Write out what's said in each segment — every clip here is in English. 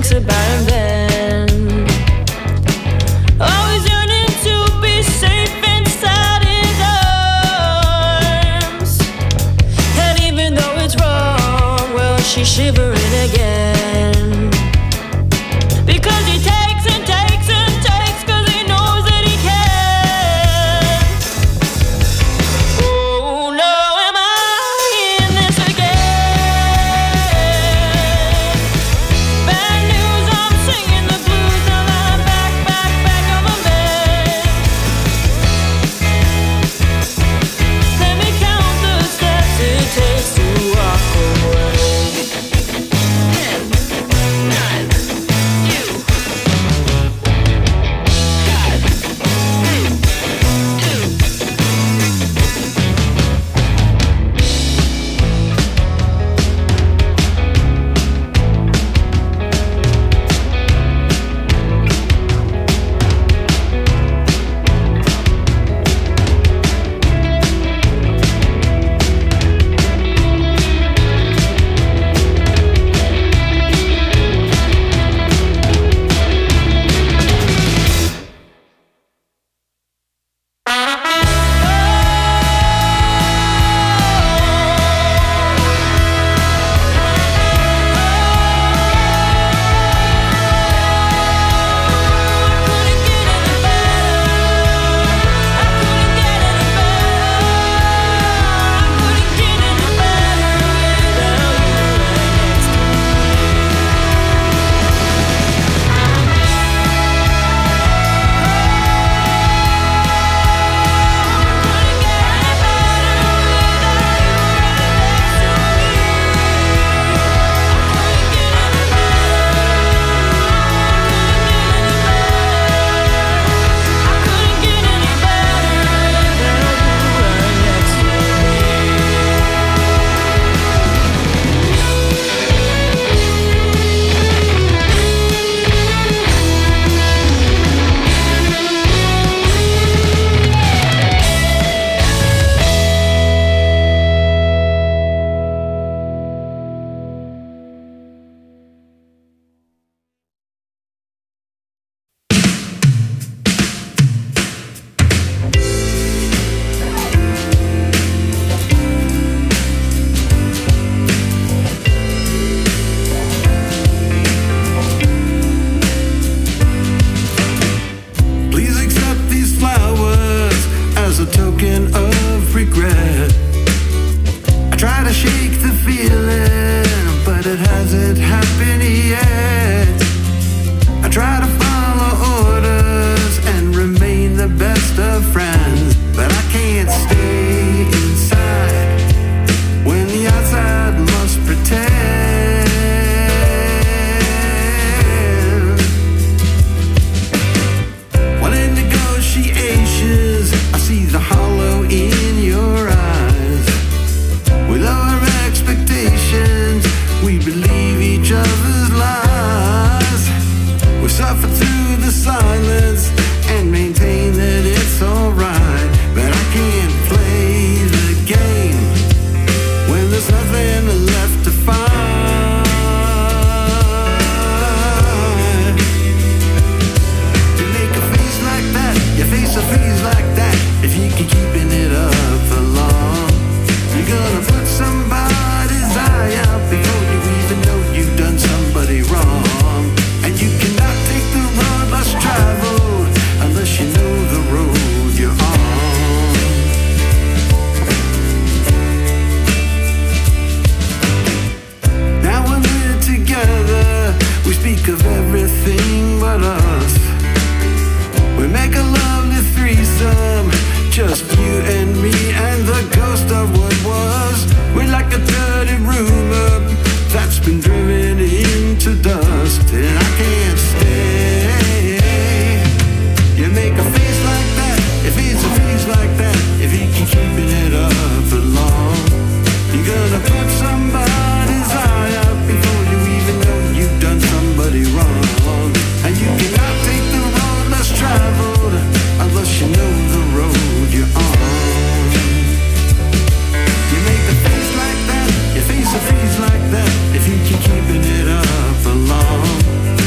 thinks about him then. Always yearning to be safe inside his arms. And even though it's wrong, well, she's shivering again. Because he takes and takes and takes, 'cause he knows that he can. Oh no, am I in this again? Bad news, I'm singing the blues, now I'm back on my bed. Let me count the steps it takes to walk away. 10, 9, you. If you keep keeping it up for long.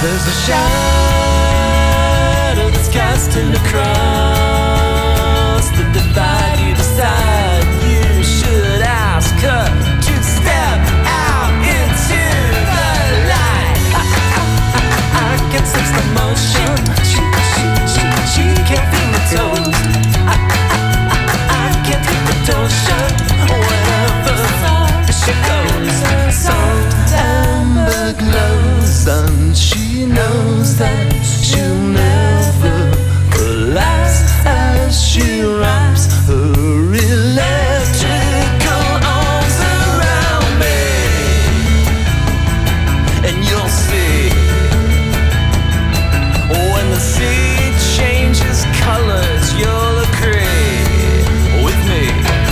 There's a shadow that's casting across the divide. You decide you should ask her to step out into the light. I can sense the motion. She can't feel the toes. I can't keep the door shut whenever she goes. Soft amber glows, and she knows that she'll never collapse as she wraps her electrical arms around me. And you'll see when the sea changes colors, you'll agree with me.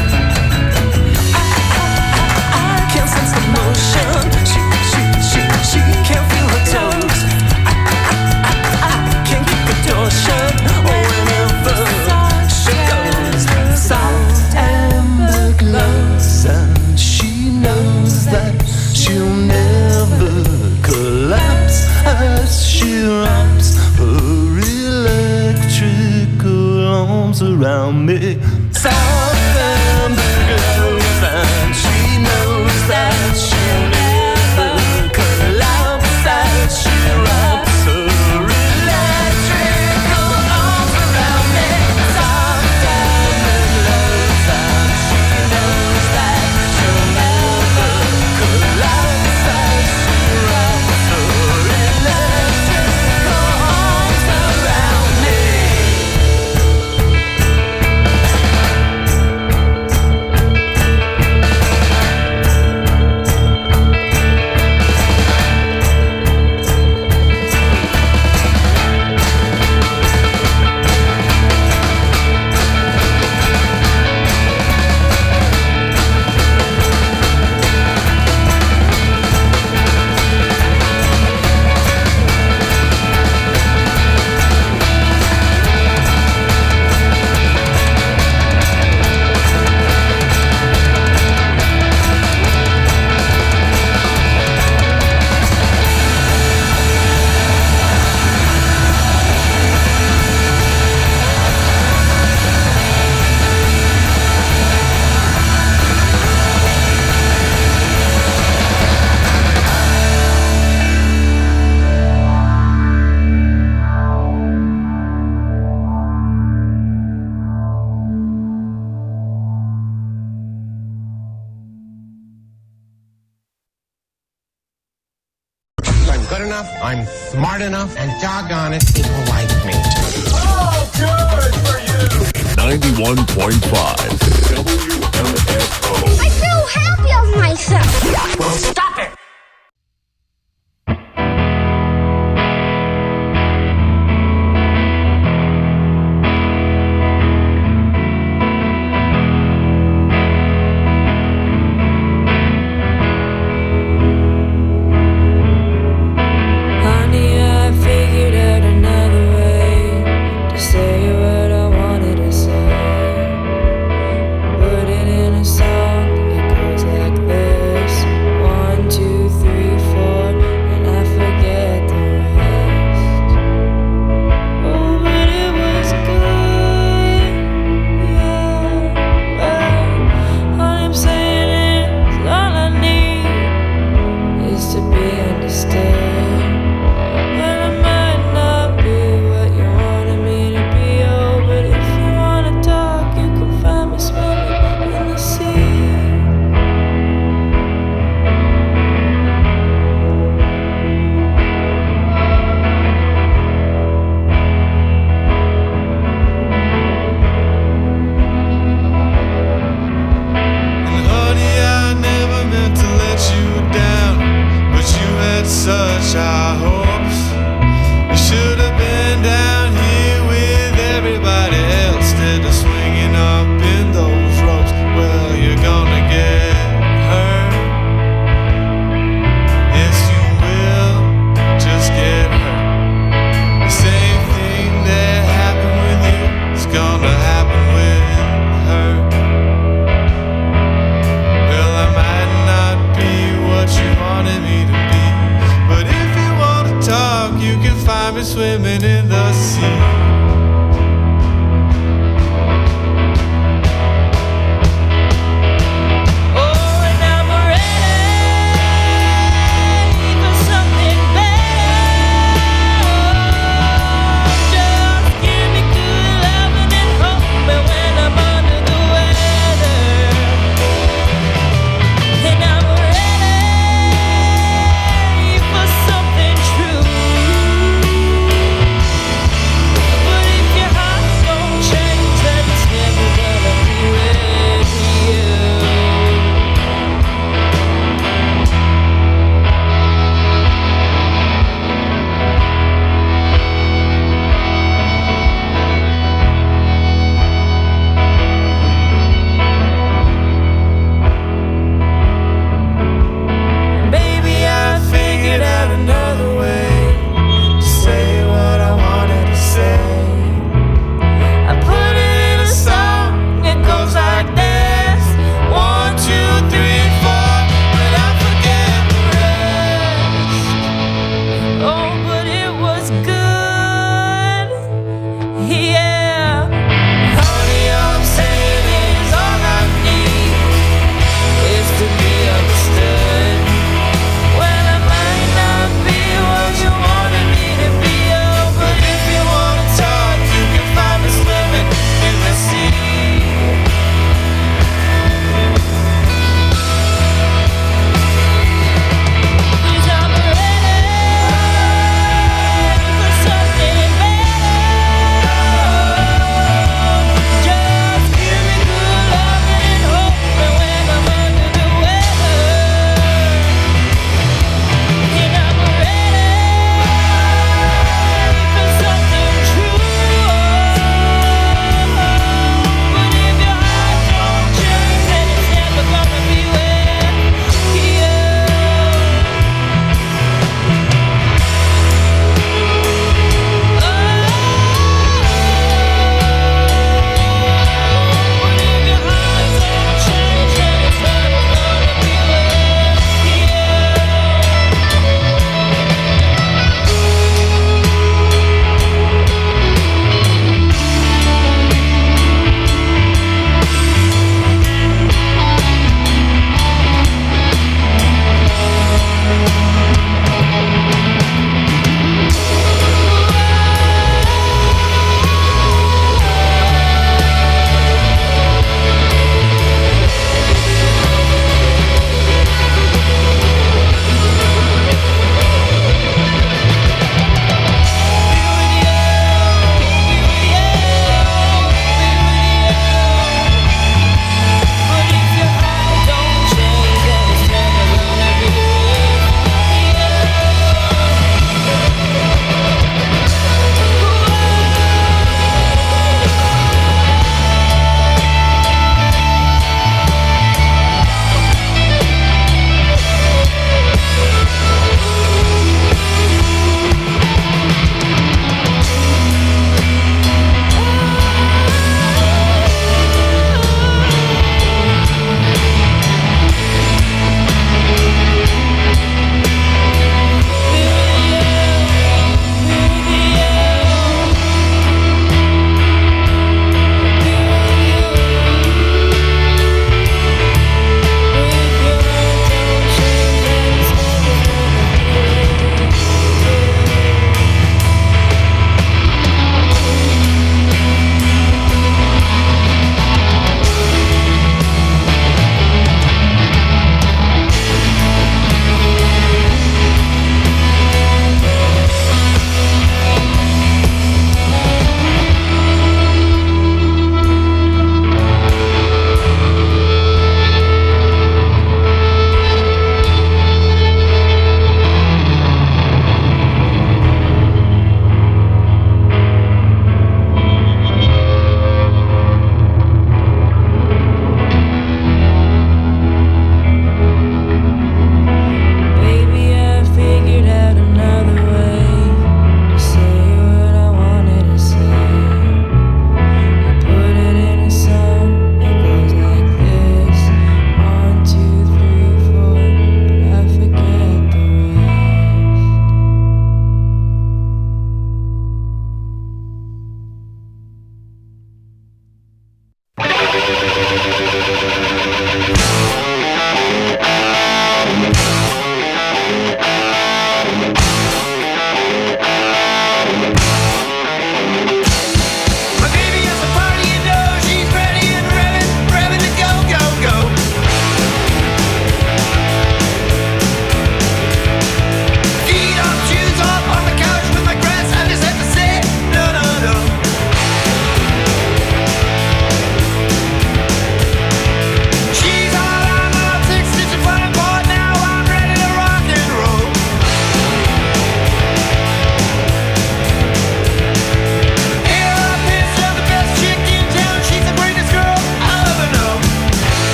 I can't sense the motion. She can't feel her toes. I can't keep the door shut whenever she goes. Soft amber glows, and she knows that she'll never collapse as she wraps her electrical arms around me. Soft amber glows, and she knows that she'll never collapse as she wraps her electrical arms around me. Soft amber glows, and she knows that she'll never collapse as she wraps her electrical arms around me. I'm good enough, I'm smart enough, and doggone it, people like me. Oh, good for you! 91.5 WMFO. I feel happy of myself. Well, stop it! Honey, I figured out another way to say what I wanted to say. Put it in a song, it goes like this. 1, 2, find me swimming in the sea. But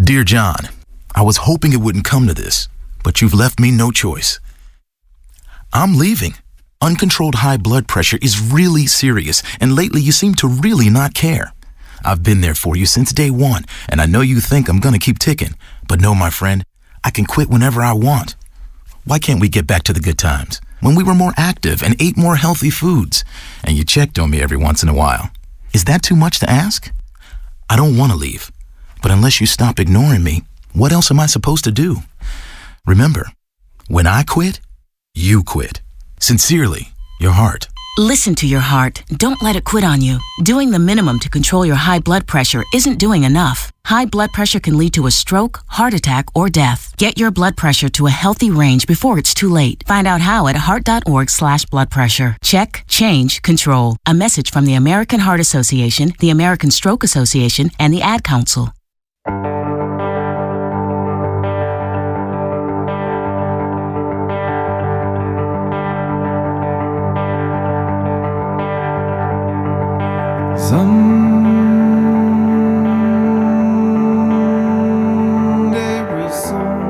Dear John, I was hoping it wouldn't come to this, but you've left me no choice. I'm leaving. Uncontrolled high blood pressure is really serious, and lately you seem to really not care. I've been there for you since day one, and I know you think I'm gonna keep ticking, but no, my friend, I can quit whenever I want. Why can't we get back to the good times, when we were more active and ate more healthy foods, and you checked on me every once in a while? Is that too much to ask? I don't want to leave, but unless you stop ignoring me, what else am I supposed to do? Remember, when I quit, you quit. Sincerely, your heart. Listen to your heart. Don't let it quit on you. Doing the minimum to control your high blood pressure isn't doing enough. High blood pressure can lead to a stroke, heart attack, or death. Get your blood pressure to a healthy range before it's too late. Find out how at heart.org/bloodpressure. Check, change, control. A message from the American Heart Association, the American Stroke Association, and the Ad Council. Someday we soon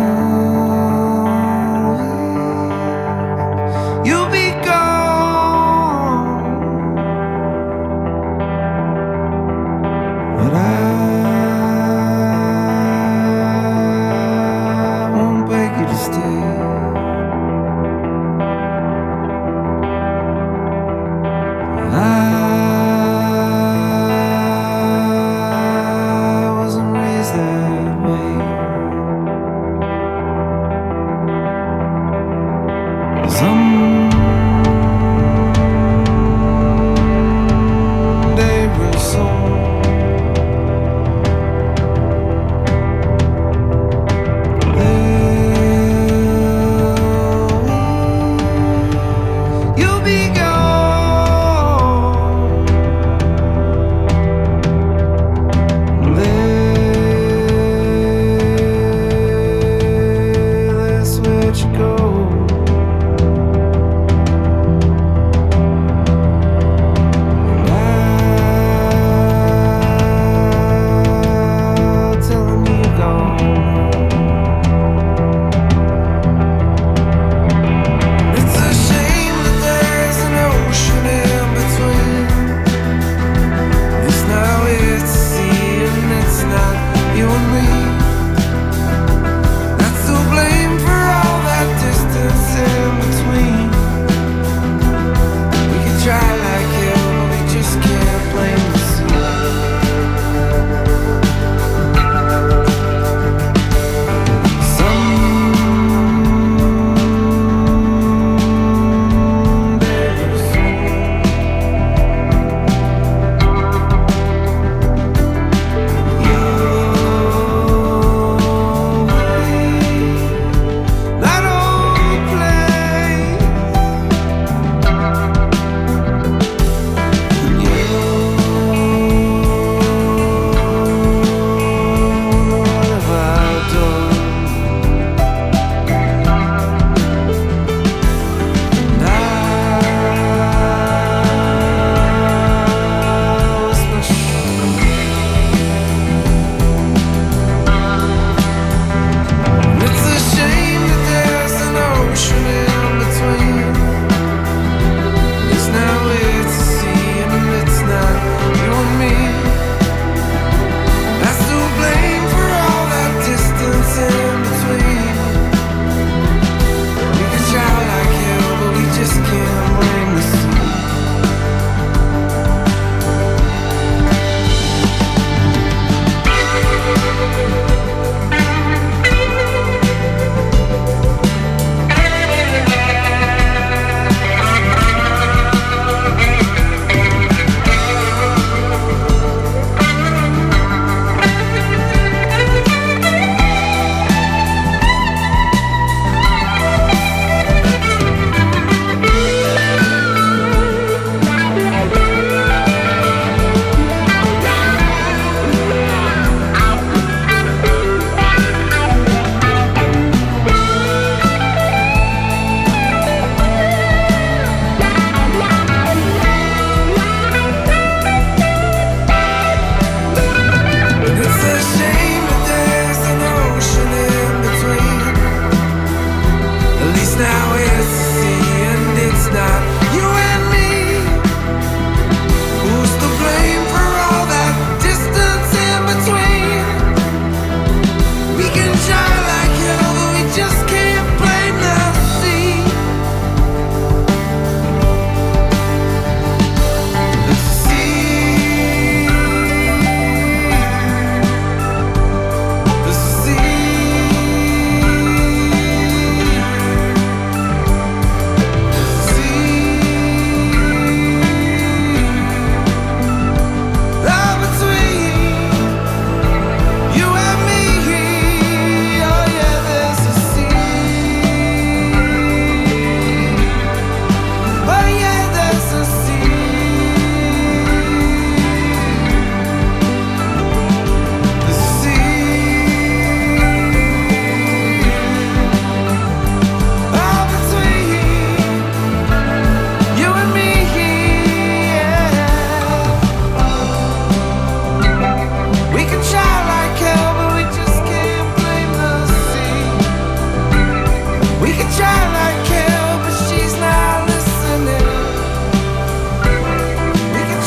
you'll be gone.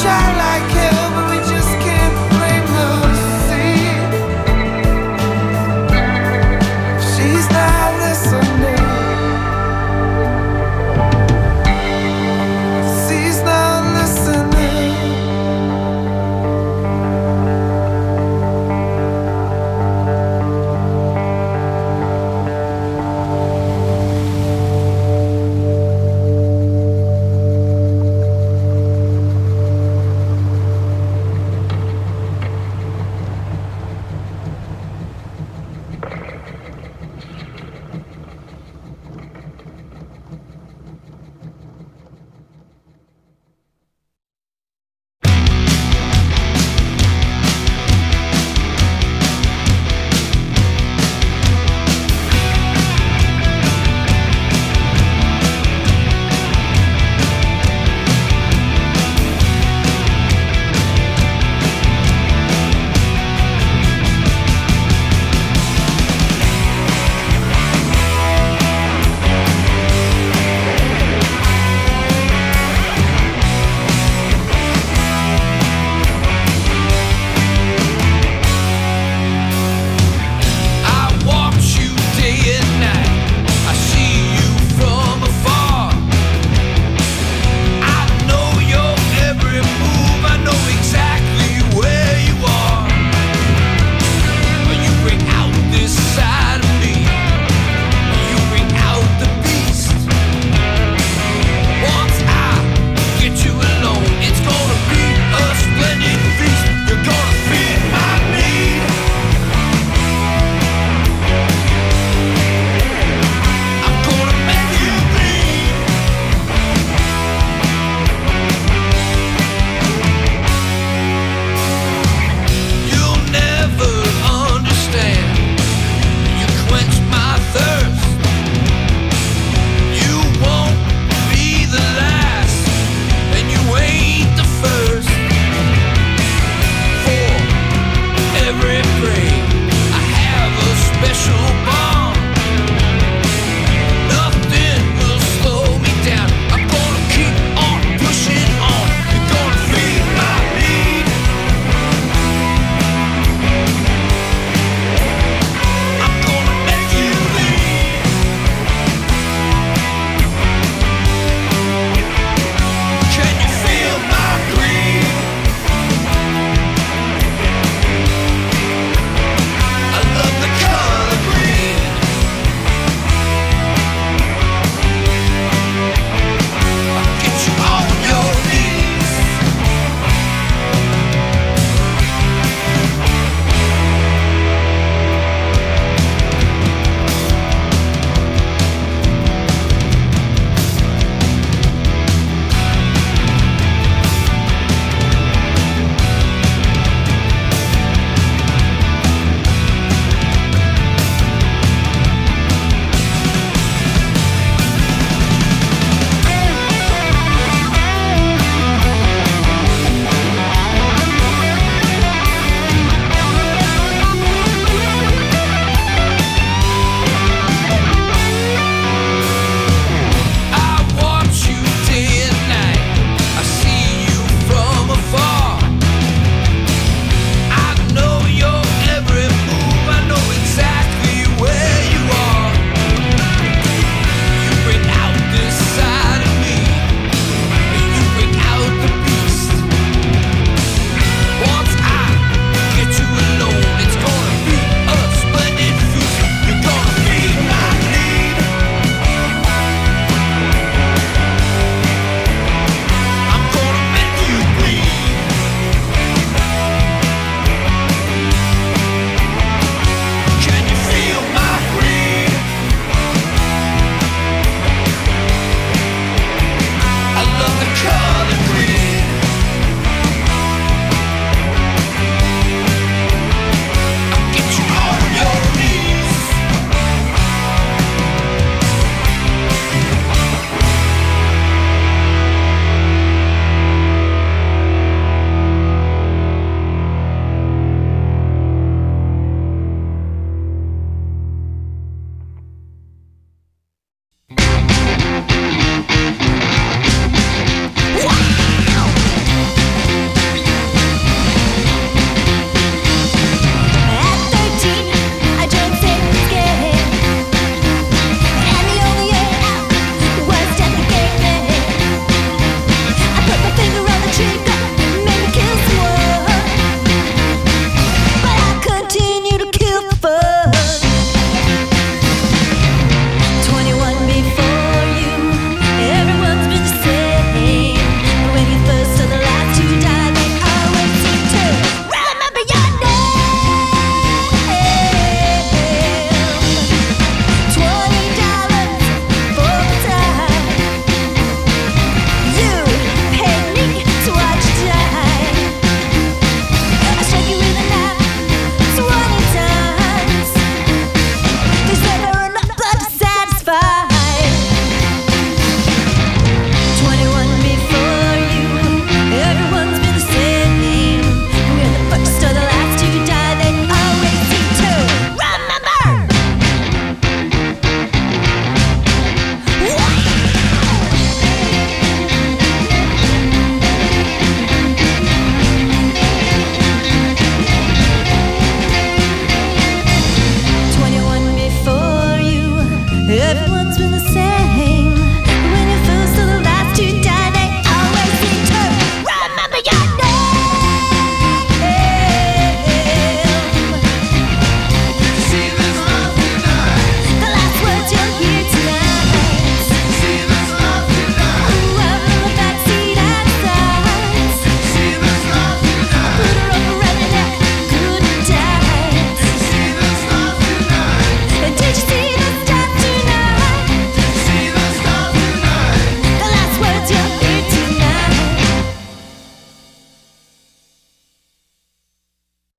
shine like hell, but we just can't blame Lucy. She's not listening. She's not listening.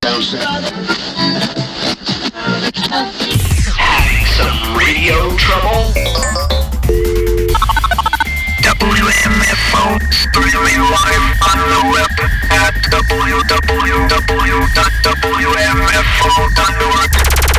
Some radio trouble? WMFO, streaming live on the web at www.wmfo.org.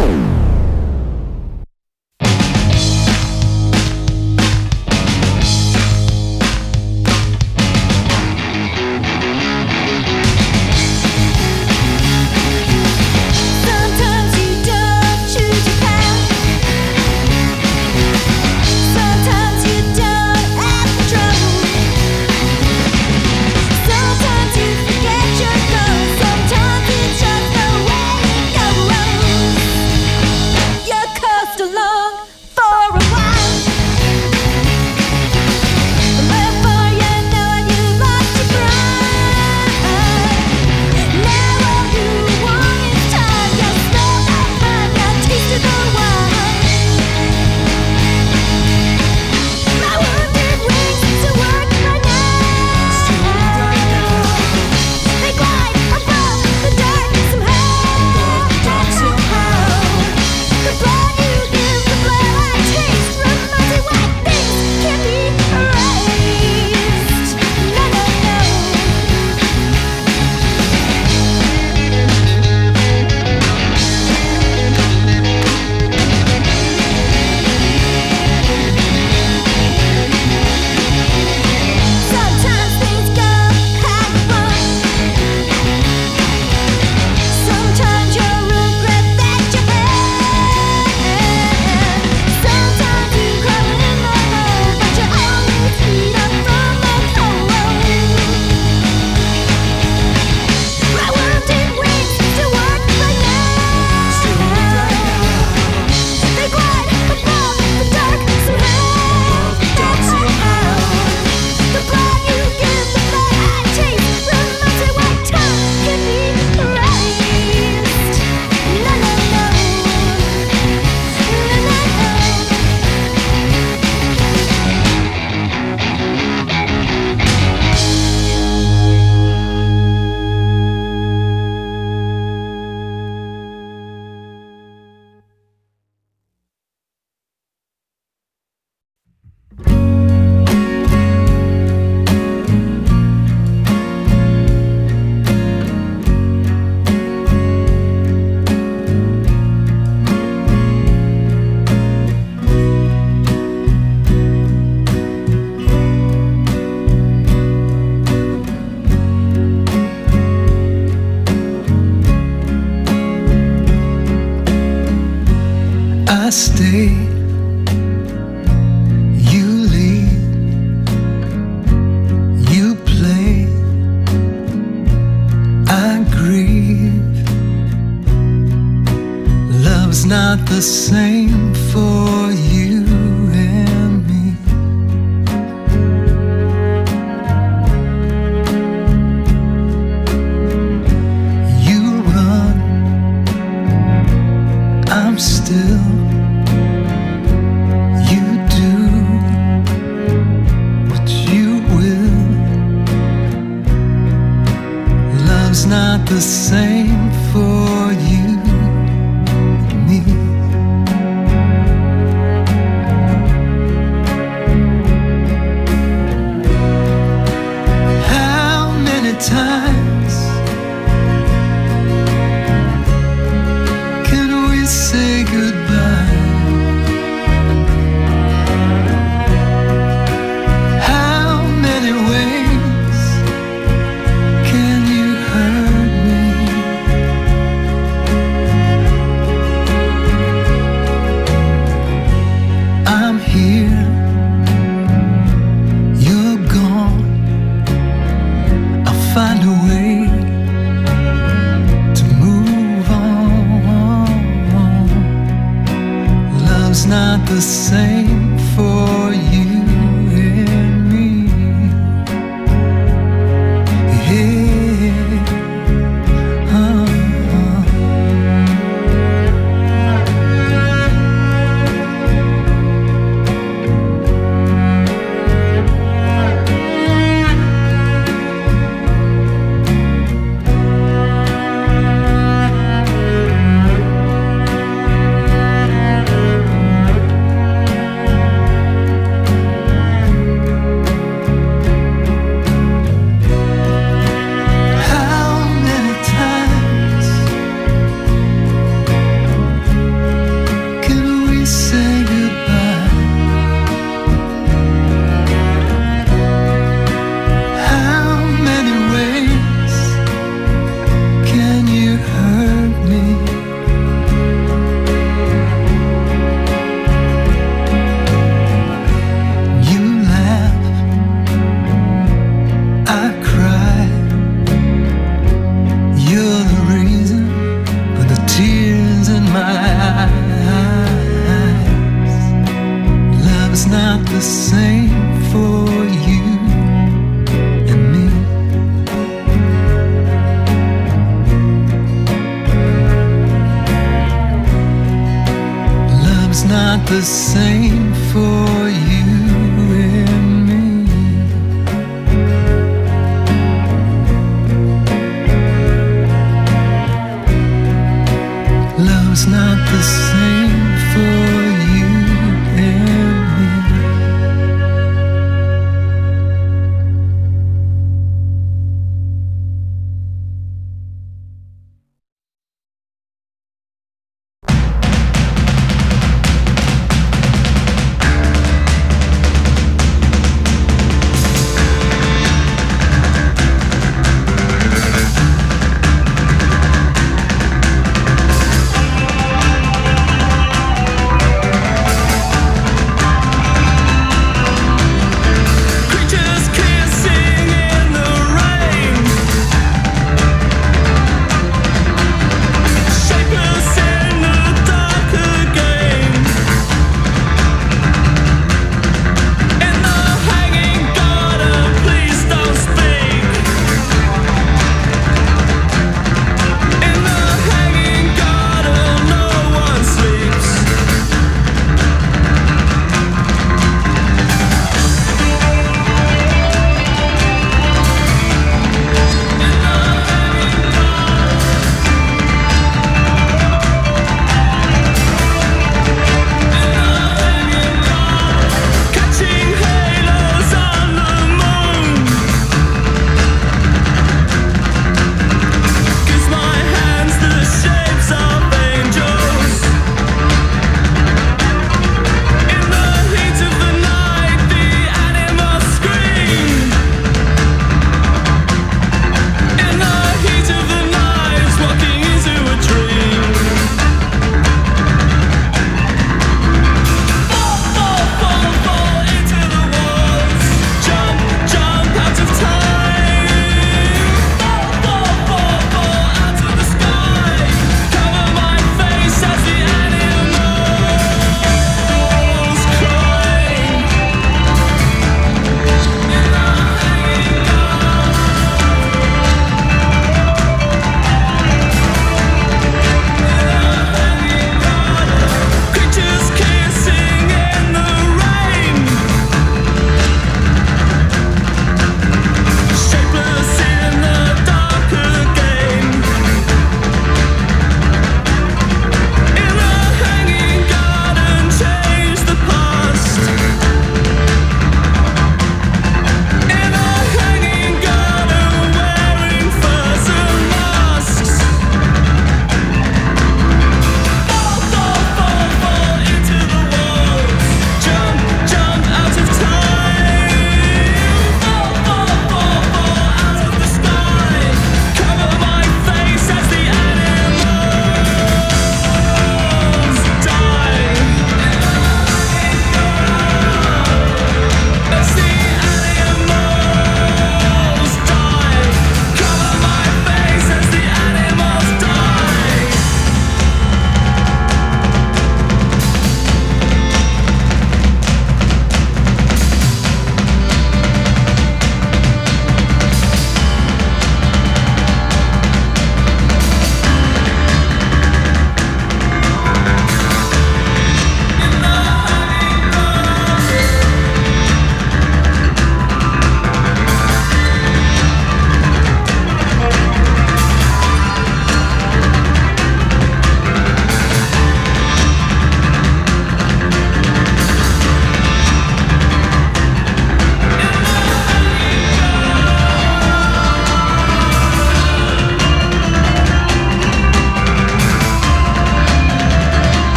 I stay, you lead, you play, I grieve. Love's not the same for you and me. You run, I'm still. Not the same for you and me. How many times can we say goodbye? How many ways can you hurt me? I'm here, you're gone. I'll find a way to move on. Love's not the same for you and me. the same for you and me. Love's not the same for you and me.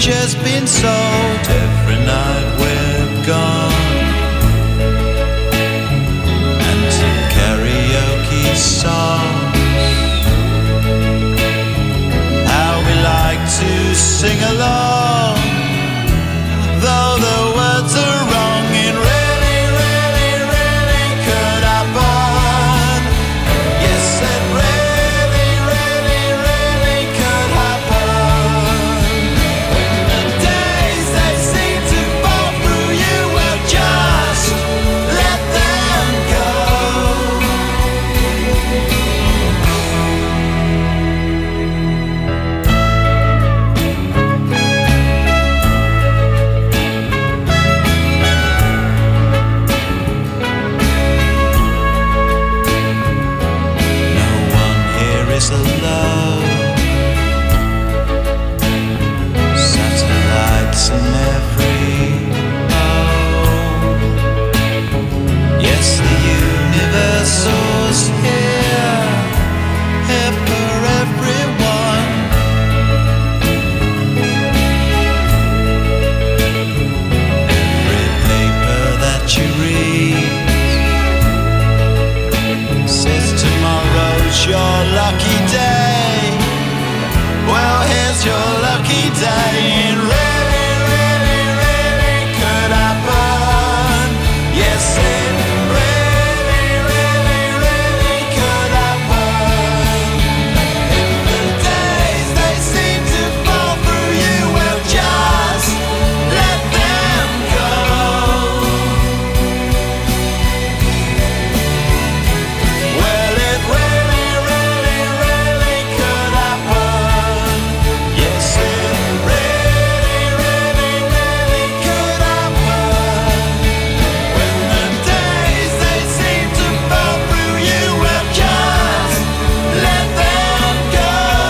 has been sold. Every night we're gone, and some karaoke songs. How we like to sing along, though the words are wrong. It really, really, really could happen. Yes, it really, really, really could happen. When the days they seem to fall through you, well, just let them go. Alone, satellites in every home. Yes, the universe was here for everyone. Every paper that you read says tomorrow's your lucky day. Well, here's your lucky day. It really, really, really could happen. Yes, it really, really, really could happen. If the days they seem to fall through you, well, just let them go. Well, it really, really, really could happen. Yes, it really, really, really could happen. When the days they seem to fall through you, well, just let them go.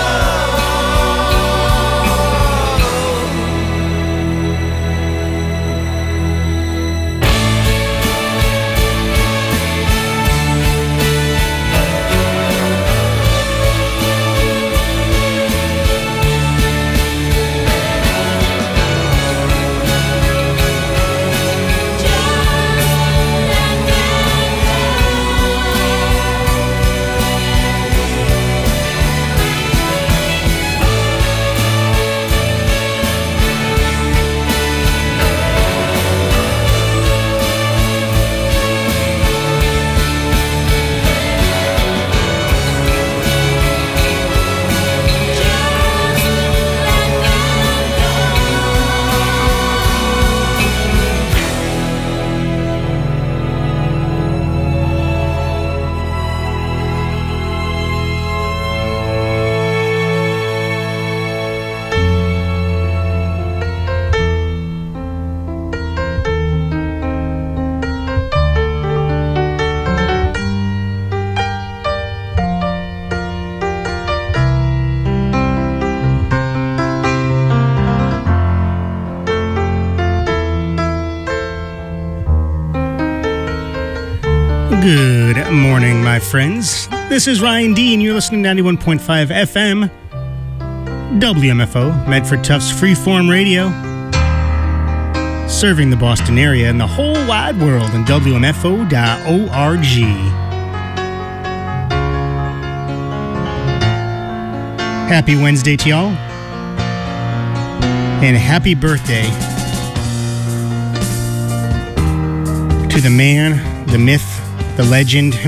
Good morning, my friends. This is Ryan D, and you're listening to 91.5 FM, WMFO, Medford Tufts Freeform Radio, serving the Boston area and the whole wide world on WMFO.org. Happy Wednesday to y'all, and happy birthday to the man, the myth, the legend